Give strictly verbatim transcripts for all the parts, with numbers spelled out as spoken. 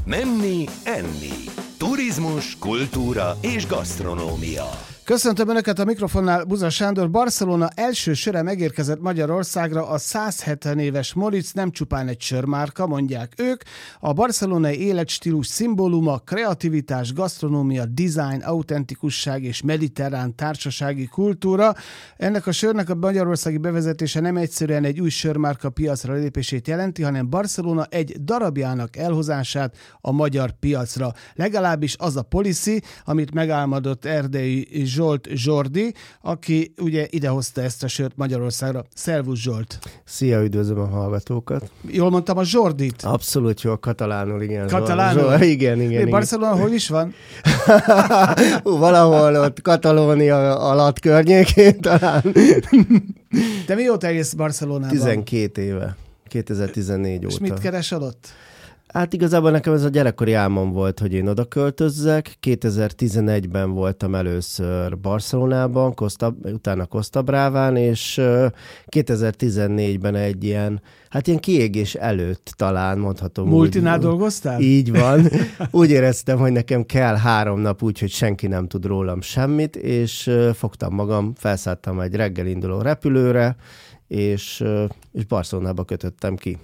Menni, enni. Turizmus, kultúra és gasztronómia. Köszöntöm Önöket a mikrofonnál, Buza Sándor. Barcelona első söre megérkezett Magyarországra, a száz hetven éves Moritz nem csupán egy sörmárka, mondják ők. A barcelonai életstílus szimbóluma, kreativitás, gasztronómia, design, autentikusság és mediterrán társasági kultúra. Ennek a sörnek a magyarországi bevezetése nem egyszerűen egy új sörmárka piacra lépését jelenti, hanem Barcelona egy darabjának elhozását a magyar piacra. Legalábbis az a policy, amit megálmodott erdélyi Zsolt Zsordi, aki ugye idehozta ezt a sört Magyarországra. Szervusz, Zsolt! Szia, üdvözlöm a hallgatókat! Jól mondtam a Zsordit? Abszolút jól, katalánul, igen. Katalánul? Zsolt, igen, igen. igen. Barcelona hol is van? Valahol ott Katalónia alatt környékén talán. Te mióta élsz Barcelonában? tizenkét éve. kétezer-tizennégy óta. És mit keresel ott? Hát igazából nekem ez a gyerekkori álmom volt, hogy én oda költözzek. kétezer-tizenegyben voltam először Barcelonában, Costa, utána Costa Braván, és kétezer-tizennégyben egy ilyen, hát ilyen kiégés előtt talán mondhatom. Multinál úgy, dolgoztál? Így van. Úgy éreztem, hogy nekem kell három nap úgy, hogy senki nem tud rólam semmit, és fogtam magam, felszálltam egy reggel induló repülőre, és, és Barcelonába kötöttem ki.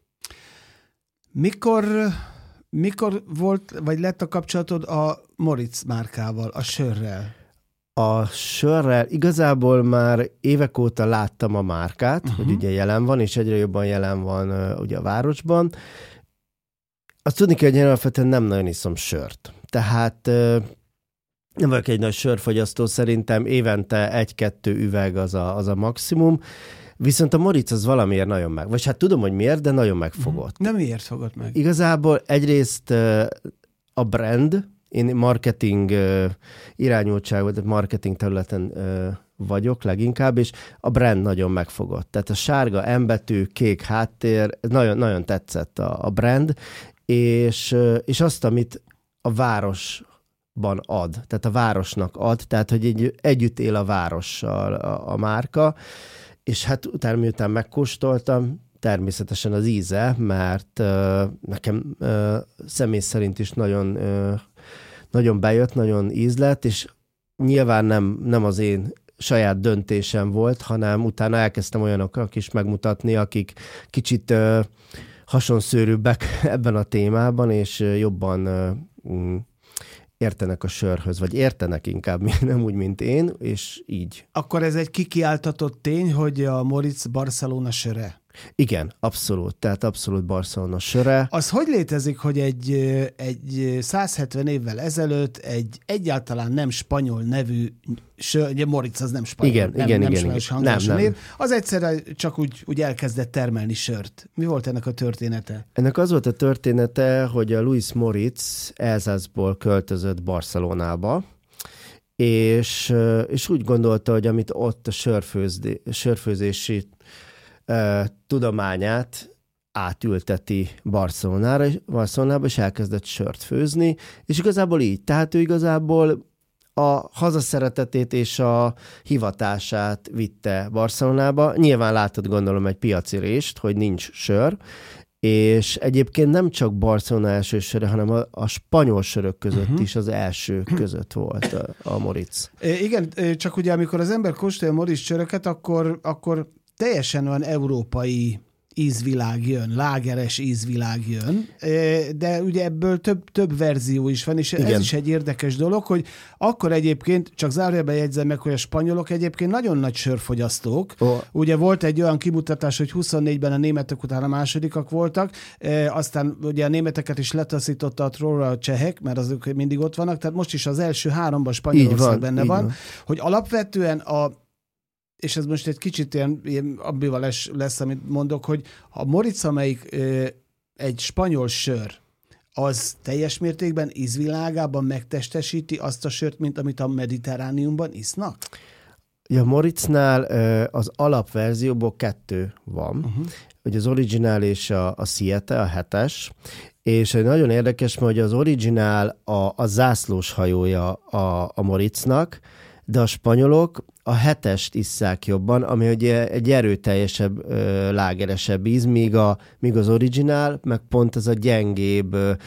Mikor, mikor volt, vagy lett a kapcsolatod a Moritz márkával, a sörrel? A sörrel igazából már évek óta láttam a márkát, uh-huh. hogy ugye jelen van, és egyre jobban jelen van uh, ugye a városban. Azt tudni kell, hogy én alapvetően nem nagyon iszom sört. Tehát uh, nem vagyok egy nagy sörfogyasztó, szerintem évente egy-kettő üveg az a, az a maximum. Viszont a Moritz az valamiért nagyon meg. Vagy hát tudom, hogy miért, de nagyon megfogott. Nem miért fogott meg? Igazából egyrészt a brand, én marketing irányultságban, tehát marketing területen vagyok leginkább, és a brand nagyon megfogott. Tehát a sárga M betű, kék háttér, nagyon, nagyon tetszett a, a brand, és, és azt, amit a városban ad, tehát a városnak ad, tehát hogy egy, együtt él a várossal a, a márka, és hát utána, miután megkóstoltam, természetesen az íze, mert uh, nekem uh, személy szerint is nagyon, uh, nagyon bejött, nagyon ízlett, és nyilván nem, nem az én saját döntésem volt, hanem utána elkezdtem olyanoknak is megmutatni, akik kicsit uh, hasonszőrűbbek ebben a témában, és uh, jobban uh, értenek a sörhöz, vagy értenek inkább, nem úgy, mint én, és így. Akkor ez egy kikiáltatott tény, hogy a Moritz Barcelona söre? Igen, abszolút, tehát abszolút Barcelona söre. Az hogy létezik, hogy egy, egy száz hetven évvel ezelőtt egy egyáltalán nem spanyol nevű sör, ugye Moritz az nem spanyol, igen, nem, igen, nem igen, spanyol igen. hangzású nem, név, nem. az egyszerre csak úgy, úgy elkezdett termelni sört. Mi volt ennek a története? Ennek az volt a története, hogy a Luis Moritz Elzászból költözött Barcelonába, és, és úgy gondolta, hogy amit ott a sörfőzdi, sörfőzési uh, tudományát átülteti Barcelonára, Barcelonába, és elkezdett sört főzni, és igazából így. Tehát ő igazából a hazaszeretetét és a hivatását vitte Barcelonába. Nyilván látod, gondolom, egy piaci rést, hogy nincs sör, és egyébként nem csak Barcelona első söre, hanem a, a spanyol sörök között uh-huh. is az első között volt a, a Moritz. É, igen, csak ugye amikor az ember kóstolja a Moritz söröket, akkor, akkor teljesen olyan európai ízvilág jön, lágeres ízvilág jön, de ugye ebből több, több verzió is van, és igen. Ez is egy érdekes dolog, hogy akkor egyébként, csak zárójelben jegyzem meg, hogy a spanyolok egyébként nagyon nagy sörfogyasztók. Oh. Ugye volt egy olyan kimutatás, hogy huszonnégyben a németek után a másodikak voltak, aztán ugye a németeket is letaszította a tróra a csehek, mert azok mindig ott vannak, tehát most is az első háromban Spanyolország benne van, van, hogy alapvetően a és ez most egy kicsit ilyen, ilyen ambivalens lesz, amit mondok, hogy a Moritz, amelyik ö, egy spanyol sör, az teljes mértékben ízvilágában megtestesíti azt a sört, mint amit a Mediterrániumban isznak? Ja, Moritznál az alapverzióból kettő van. Uh-huh. Ugye az originál és a, a Siete, a hetes, és nagyon érdekes, hogy az originál a, a zászlós hajója a, a Moritznak, de a spanyolok a hetest isszák jobban, ami ugye egy erőteljesebb, lágeresebb íz, míg, a, míg az originál, meg pont ez a gyengébb,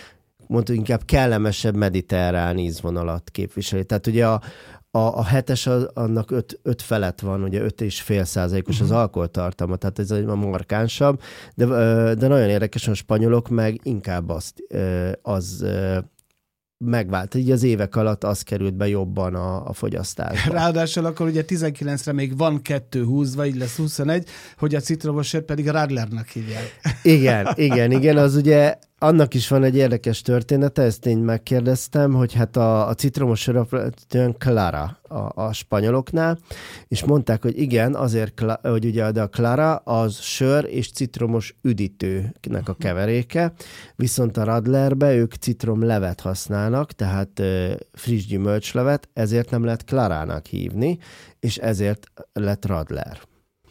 mondtuk inkább kellemesebb mediterrán ízvonalat képviseli. Tehát ugye a, a, a hetes az, annak öt, öt felett van, ugye öt és fél százalékos uh-huh. az alkoholtartalma, tehát ez a markánsabb, de, de nagyon érdekes, a spanyolok meg inkább azt, az megvált. Így az évek alatt az került be jobban a, a fogyasztásba. Ráadásul akkor ugye tizenkilencre még van kettő húzva, így lesz huszonegy, hogy a citromos sört pedig Radlernek hívják. Igen, igen, igen, az ugye annak is van egy érdekes története, ezt én megkérdeztem, hogy hát a, a citromos sör olyan Clara a, a spanyoloknál, és mondták, hogy igen, azért, hogy ugye de a Clara az sör és citromos üdítőnek a keveréke, viszont a Radlerbe ők citromlevet használnak, tehát uh, friss gyümölcslevet, ezért nem lehet Clarának hívni, és ezért lett Radler.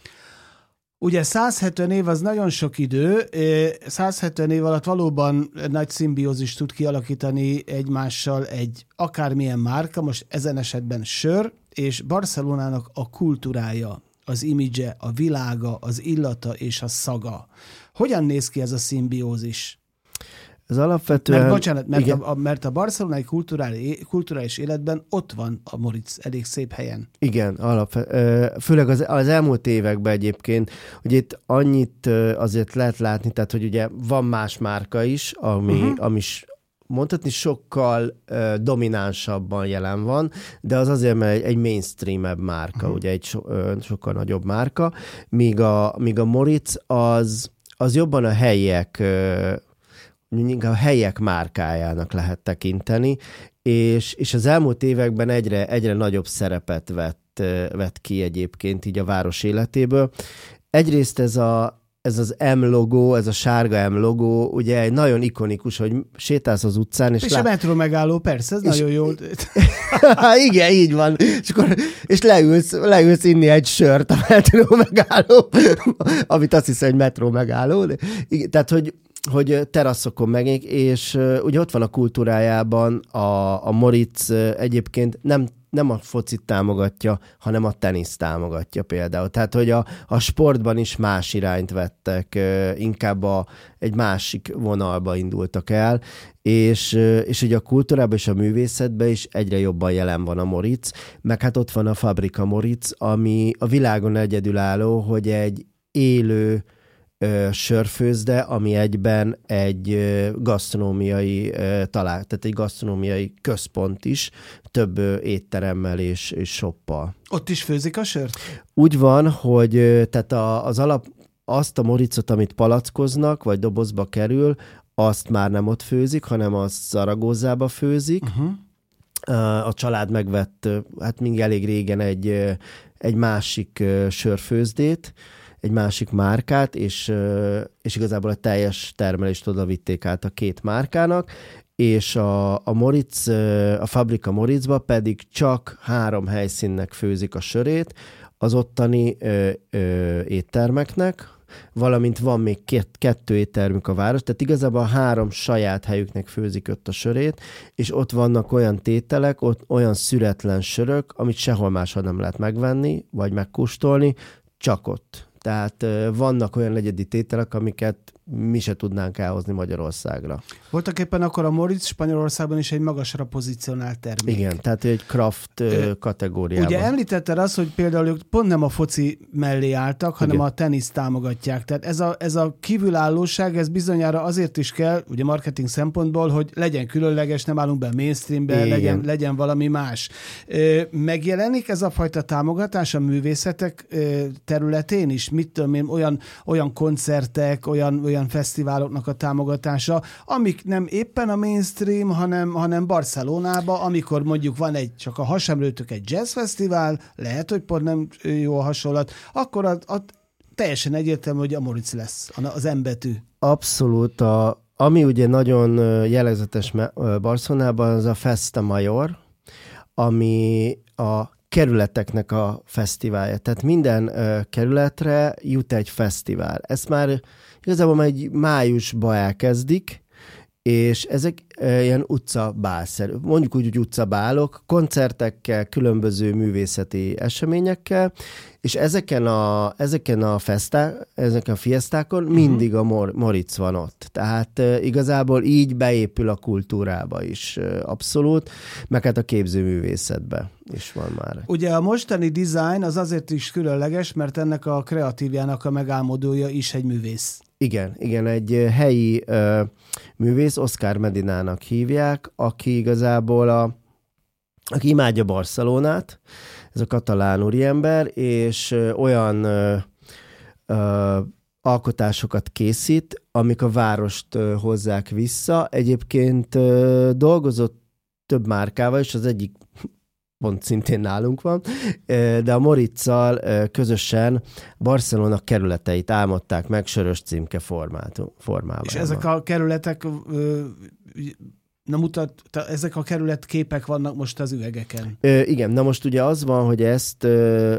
Ugye száz hetven év az nagyon sok idő, száz hetven év alatt valóban nagy szimbiózis tud kialakítani egymással egy akármilyen márka, most ezen esetben sör, és Barcelonának a kultúrája, az imidzse, a világa, az illata és a szaga. Hogyan néz ki ez a szimbiózis? Ez alapvetően... Mert bocsánat, mert a, a, mert a barcelonai kulturális, kulturális életben ott van a Moritz elég szép helyen. Igen, alapvetően. Főleg az, az elmúlt években egyébként, hogy itt annyit azért lehet látni, tehát hogy ugye van más márka is, ami, uh-huh. ami mondhatni sokkal uh, dominánsabban jelen van, de az azért, mert egy, egy mainstream-ebb márka, uh-huh. ugye egy so, uh, sokkal nagyobb márka, míg a, míg a Moritz az, az jobban a helyiek uh, inkább a helyek márkájának lehet tekinteni, és, és az elmúlt években egyre, egyre nagyobb szerepet vett, vett ki egyébként így a város életéből. Egyrészt ez, a, ez az M logó, ez a sárga M logó, ugye egy nagyon ikonikus, hogy sétálsz az utcán, és... És lát... a metró megálló, persze, ez és... nagyon jó. Igen, így van. És, akkor, és leülsz, leülsz inni egy sört a metró megálló, amit azt hiszem, hogy metró megálló. De, tehát, hogy hogy teraszokon megék, és uh, ugye ott van a kultúrájában a, a Moritz uh, egyébként nem, nem a focit támogatja, hanem a teniszt támogatja például. Tehát, hogy a, a sportban is más irányt vettek, uh, inkább a, egy másik vonalba indultak el, és, uh, és ugye a kultúrában és a művészetben is egyre jobban jelen van a Moritz, meg hát ott van a Fabrika Moritz, ami a világon egyedülálló, hogy egy élő Ö, sörfőzde, ami egyben egy ö, gasztronómiai ö, talál, tehát egy gasztronómiai központ is, több ö, étteremmel és, és shoppal. Ott is főzik a sört? Úgy van, hogy ö, tehát a, az alap, azt a Moritzot, amit palackoznak, vagy dobozba kerül, azt már nem ott főzik, hanem azt Zaragozzába főzik. Uh-huh. A család megvett, hát még elég régen egy, egy másik sörfőzdét, egy másik márkát, és, és igazából a teljes termelést oda vitték át a két márkának, és a, a Moritz, a Fabrika Moritzba pedig csak három helyszínnek főzik a sörét, az ottani ö, ö, éttermeknek, valamint van még két, kettő éttermük a város, tehát igazából a három saját helyüknek főzik ott a sörét, és ott vannak olyan tételek, ott olyan szüretlen sörök, amit sehol máshol nem lehet megvenni, vagy megkóstolni, csak ott. Tehát vannak olyan egyedi tételek, amiket mi se tudnánk elhozni Magyarországra. Voltak éppen akkor a Moritz Spanyolországban is egy magasra pozícionált termék. Igen, tehát egy craft Ö, kategóriában. Ugye említetted azt, hogy például ők pont nem a foci mellé álltak, hanem igen. a teniszt támogatják. Tehát ez a, ez a kívülállóság, ez bizonyára azért is kell, ugye marketing szempontból, hogy legyen különleges, nem állunk be mainstreambe, legyen, legyen valami más. Megjelenik ez a fajta támogatás a művészetek területén is? Mit tudom én, olyan, olyan koncertek, olyan, olyan fesztiváloknak a támogatása, amik nem éppen a mainstream, hanem, hanem Barcelonába, amikor mondjuk van egy, csak a hasemlőtök egy jazzfesztivál, lehet, hogy pont nem jó a hasonlat, akkor a, a, teljesen egyértelmű, hogy a Moritz lesz, az M betű. Abszolút. A, ami ugye nagyon jellegzetes Barcelonában, az a Festa Mayor, ami a kerületeknek a fesztiválja. Tehát minden uh, kerületre jut egy fesztivál. Ezt már igazából már egy májusban elkezdik, és ezek ilyen utcabálszerű, mondjuk úgy, hogy utcabálok, koncertekkel, különböző művészeti eseményekkel, és ezeken a, ezeken a, fesztá, ezeken a fiesztákon uh-huh. mindig a Mor- Moritz van ott. Tehát uh, igazából így beépül a kultúrába is uh, abszolút, meg hát a képzőművészetbe is van már. Ugye a mostani design az azért is különleges, mert ennek a kreatívjának a megálmodója is egy művész. Igen, igen, egy helyi uh, művész, Oscar Medinának hívják, aki igazából a, aki imádja Barcelonát, ez a katalán úriember, és uh, olyan uh, uh, alkotásokat készít, amik a várost uh, hozzák vissza. Egyébként uh, dolgozott több márkával, és az egyik pont szintén nálunk van, de a Moritzal közösen Barcelona kerületeit álmodták meg sörös címke formában. És ezek a kerületek, na mutat, ezek a kerületképek vannak most az üvegeken. Igen, na most ugye az van, hogy ezt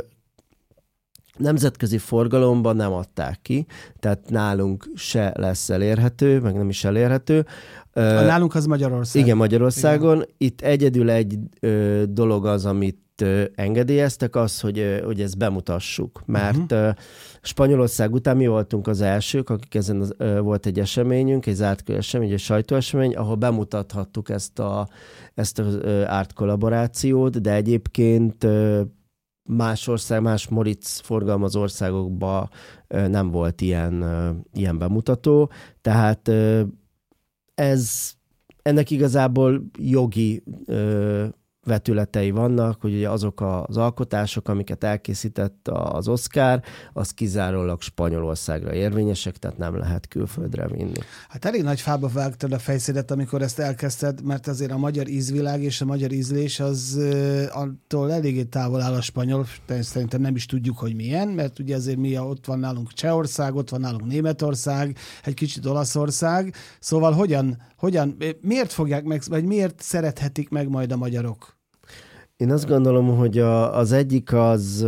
nemzetközi forgalomban nem adták ki, tehát nálunk se lesz elérhető, meg nem is elérhető. A nálunk az Magyarország. Igen, Magyarországon. Igen. Itt egyedül egy ö, dolog az, amit ö, engedélyeztek, az, hogy, ö, hogy ezt bemutassuk. Mert uh-huh. ö, Spanyolország után mi voltunk az elsők, akik ezen az, ö, volt egy eseményünk, egy zárt esemény, egy sajtóesemény, ahol bemutathattuk ezt, a, ezt az ö, árt kollaborációt, de egyébként ö, más ország, más Moritz forgalmazó országokban ö, nem volt ilyen, ö, ilyen bemutató. Tehát ö, Ez, ennek igazából jogi ö, vetületei vannak, hogy ugye azok az alkotások, amiket elkészített az Oscar, az kizárólag Spanyolországra érvényesek, tehát nem lehet külföldre vinni. Hát elég nagy fába vágtad a fejszédet, amikor ezt elkezdted, mert azért a magyar ízvilág és a magyar ízlés az uh, attól eléggé távol áll a spanyol, szerintem nem is tudjuk, hogy milyen, mert ugye azért mi ott van nálunk Csehország, ott van nálunk Németország, egy kicsit Olaszország, szóval hogyan, hogyan miért fogják meg, vagy miért szerethetik meg majd a magyarok? Én azt gondolom, hogy a, az egyik az,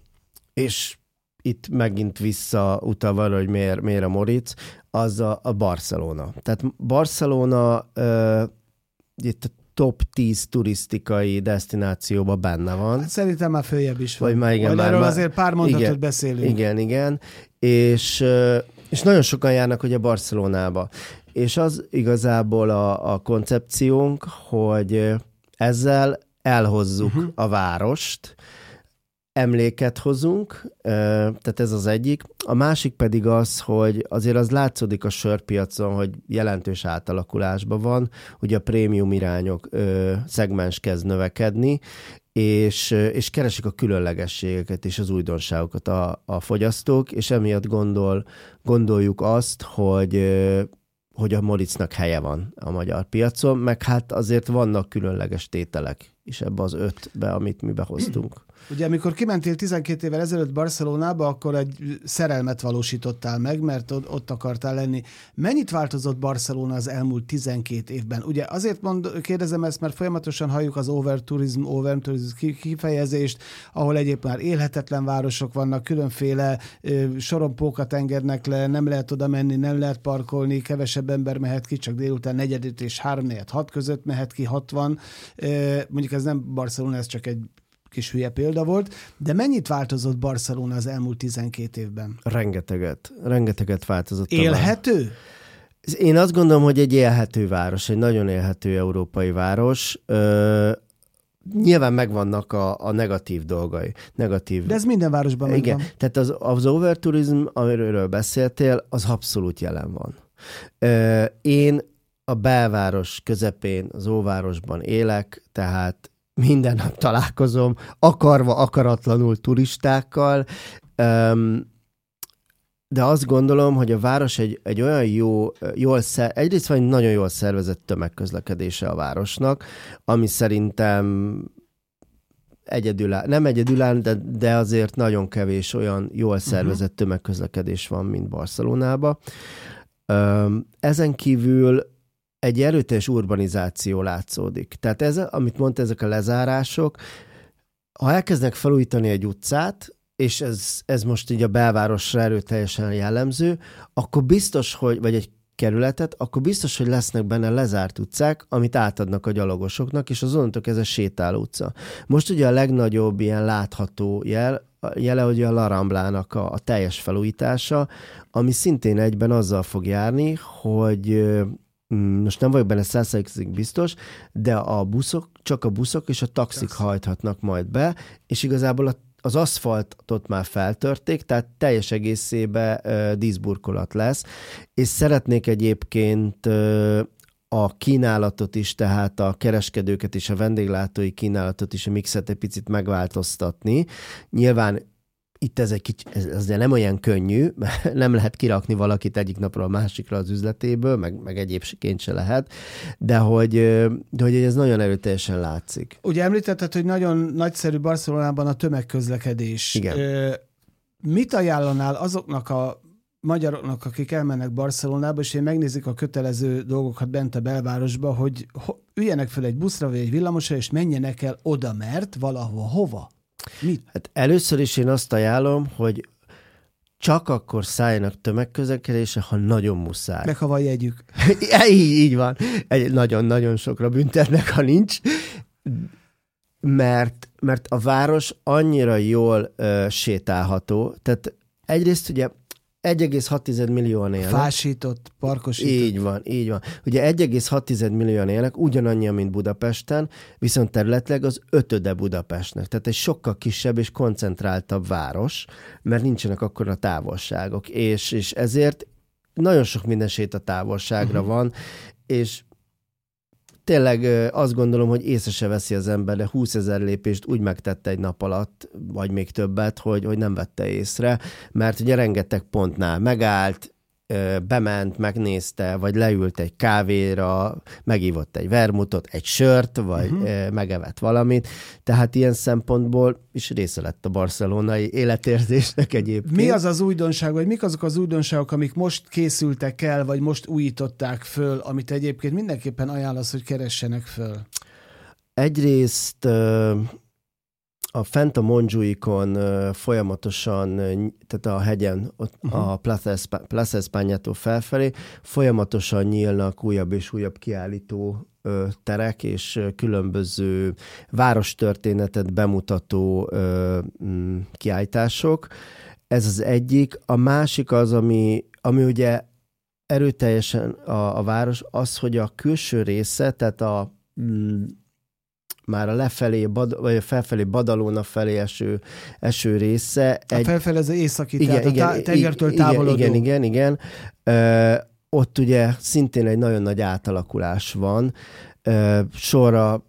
és itt megint visszautalva arra, hogy miért, miért a Moritz, az a, a Barcelona. Tehát Barcelona uh, itt a top tíz turisztikai desztinációban benne van. Hát szerintem már följebb is van. Vagy már igen, Vagy már, erről már, azért pár mondatot igen, beszélünk. Igen, igen. És, és nagyon sokan járnak ugye Barcelonába. És az igazából a, a koncepciónk, hogy ezzel elhozzuk uh-huh. a várost, emléket hozunk, tehát ez az egyik. A másik pedig az, hogy azért az látszódik a sörpiacon, hogy jelentős átalakulásban van, ugye a prémium irányok szegmens kezd növekedni, és, és keresik a különlegességeket és az újdonságokat a, a fogyasztók, és emiatt gondol, gondoljuk azt, hogy hogy a Moritznak helye van a magyar piacon, meg hát azért vannak különleges tételek is ebbe az ötbe, amit mi behoztunk. Ugye, amikor kimentél tizenkét évvel ezelőtt Barcelonába, akkor egy szerelmet valósítottál meg, mert ott akartál lenni. Mennyit változott Barcelona az elmúlt tizenkét évben? Ugye azért mond, kérdezem ezt, mert folyamatosan halljuk az overtourism, overtourism kifejezést, ahol egyébként már élhetetlen városok vannak, különféle ö, sorompókat engednek le, nem lehet oda menni, nem lehet parkolni, kevesebb ember mehet ki, csak délután negyedét és három negyed hat között mehet ki, hatvan. Ö, mondjuk ez nem Barcelona, ez csak egy kis hülye példa volt, de mennyit változott Barcelona az elmúlt tizenkét évben? Rengeteget. Rengeteget változott. Élhető? Én azt gondolom, hogy egy élhető város, egy nagyon élhető európai város. Ö, nyilván megvannak a, a negatív dolgai. Negatív. De ez minden városban megvan. Igen, tehát az, az overtourism, amiről beszéltél, az abszolút jelen van. Ö, én a belváros közepén, az óvárosban élek, tehát minden nap találkozom, akarva, akaratlanul turistákkal, de azt gondolom, hogy a város egy, egy olyan jó, jól szer, egyrészt van egy nagyon jól szervezett tömegközlekedése a városnak, ami szerintem egyedüláll, nem egyedüláll, de, de azért nagyon kevés olyan jól szervezett tömegközlekedés van, mint Barcelonában. Ezen kívül egy erőteljes urbanizáció látszódik. Tehát ez, amit mondta, ezek a lezárások, ha elkezdenek felújítani egy utcát, és ez, ez most így a belvárosra erőteljesen jellemző, akkor biztos, hogy, vagy egy kerületet, akkor biztos, hogy lesznek benne lezárt utcák, amit átadnak a gyalogosoknak, és az onnantól ez a sétáló utca. Most ugye a legnagyobb ilyen látható jel, jele, hogy a La Ramblának a, a teljes felújítása, ami szintén egyben azzal fog járni, hogy most nem vagyok benne száz százalékig biztos, de a buszok, csak a buszok és a taxik Taxi. hajthatnak majd be, és igazából a az aszfaltot már feltörték, tehát teljes egészében uh, díszburkolat lesz, és szeretnék egyébként uh, a kínálatot is, tehát a kereskedőket és a vendéglátói kínálatot is, a mixet egy picit megváltoztatni. Nyilván itt ez egy kicsit, ez, ez nem olyan könnyű, mert nem lehet kirakni valakit egyik napról a másikra az üzletéből, meg, meg egyébként se lehet, de hogy, de hogy ez nagyon erőteljesen látszik. Ugye említetted, hogy nagyon nagyszerű Barcelonában a tömegközlekedés. Igen. Mit ajánlanál azoknak a magyaroknak, akik elmennek Barcelonába, és én megnézik a kötelező dolgokat bent a belvárosba, hogy üljenek fel egy buszra vagy egy villamosra, és menjenek el oda, mert valahova, hova? Mit? Hát először is én azt ajánlom, hogy csak akkor szálljanak tömegközlekedésre, ha nagyon muszáj. Meg ha van jegyük. így, így van. Egy, nagyon-nagyon sokra büntetnek, ha nincs. Mert, mert a város annyira jól uh, sétálható. Tehát egyrészt ugye egy egész hat millióan élnek. Fásított, parkosított. Így van, így van. Ugye egy egész hat millióan élnek, ugyanannyian, mint Budapesten, viszont területileg az ötöde Budapestnek. Tehát egy sokkal kisebb és koncentráltabb város, mert nincsenek akkora távolságok. És, és ezért nagyon sok minden sétatávolságra uh-huh. van, és tényleg azt gondolom, hogy észre se veszi az ember, de húszezer lépést úgy megtette egy nap alatt, vagy még többet, hogy, hogy nem vette észre, mert ugye rengeteg pontnál megállt, bement, megnézte, vagy leült egy kávéra, megívott egy vermutot, egy sört, vagy uh-huh. megevett valamit. Tehát ilyen szempontból is része lett a barcelonai életérzésnek egyébként. Mi az az újdonság, vagy mik azok az újdonságok, amik most készültek el, vagy most újították föl, amit egyébként mindenképpen ajánlasz, hogy keressenek föl? Egyrészt a fent a Montjuïcon uh, folyamatosan, tehát a hegyen, ott uh-huh. a Plaza Españától felfelé folyamatosan nyílnak újabb és újabb kiállító uh, terek, és uh, különböző várostörténetet bemutató uh, um, kiállítások. Ez az egyik. A másik az, ami, ami ugye erőteljesen a, a város, az, hogy a külső része, tehát a um, már a lefelé, bad, vagy a felfelé Badalona felé eső, eső része. A egy... felfelé az északi, igen, tehát igen, a tá- tengertől igen, távolodó. Igen, igen, igen. Ö, ott ugye szintén egy nagyon nagy átalakulás van. Ö, sorra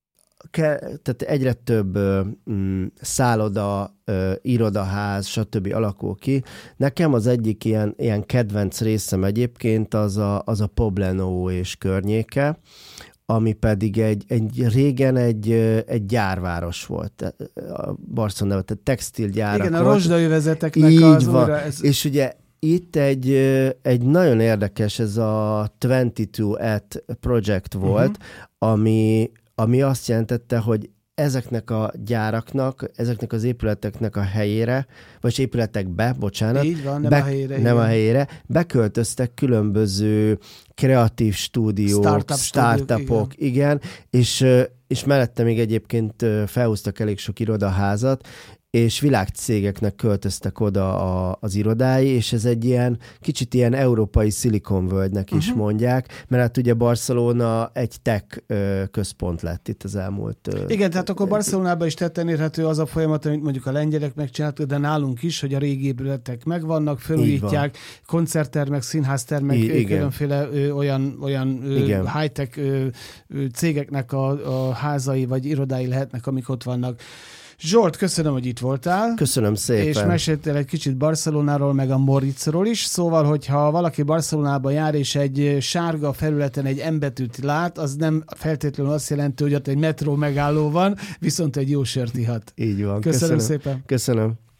ke, tehát egyre több ö, m, szálloda, ö, irodaház, stb. Alakul ki. Nekem az egyik ilyen, ilyen kedvenc részem egyébként az a, az a Poblenou és környéke, ami pedig egy, egy régen egy, egy gyárváros volt. A Barcelona, tehát textilgyárak. Igen, a rozsdaövezeteknek így az van. újra... Ez... És ugye itt egy, egy nagyon érdekes, ez a huszonkettő et project volt, uh-huh. ami, ami azt jelentette, hogy ezeknek a gyáraknak, ezeknek az épületeknek a helyére, vagy épületekbe, bocsánat, így van, nem be, a helyére, nem a helyére, beköltöztek különböző kreatív stúdiók, Startup startupok, igen. igen, és, és mellette még egyébként felhúztak elég sok irodaházat, és világcégeknek költöztek oda a, az irodái, és ez egy ilyen, kicsit ilyen európai Silicon Valley-nek is uh-huh. mondják, mert hát ugye Barcelona egy tech központ lett itt az elmúlt... Igen, tehát akkor Barcelonában is tetten érhető az a folyamat, amit mondjuk a lengyelek megcsináltak, de nálunk is, hogy a régi épületek megvannak, felújítják, koncerttermek, színháztermek, I- különféle ö, olyan, olyan ö, high-tech ö, ö, cégeknek a, a házai vagy irodái lehetnek, amik ott vannak. Zsolt, köszönöm, hogy itt voltál. Köszönöm szépen. És meséltél egy kicsit Barcelonáról, meg a Moritzról is. Szóval, hogyha valaki Barcelonában jár, és egy sárga felületen egy M-betűt lát, az nem feltétlenül azt jelenti, hogy ott egy metró megálló van, viszont egy jó sört ihat. Így van. Köszönöm, köszönöm szépen. Köszönöm.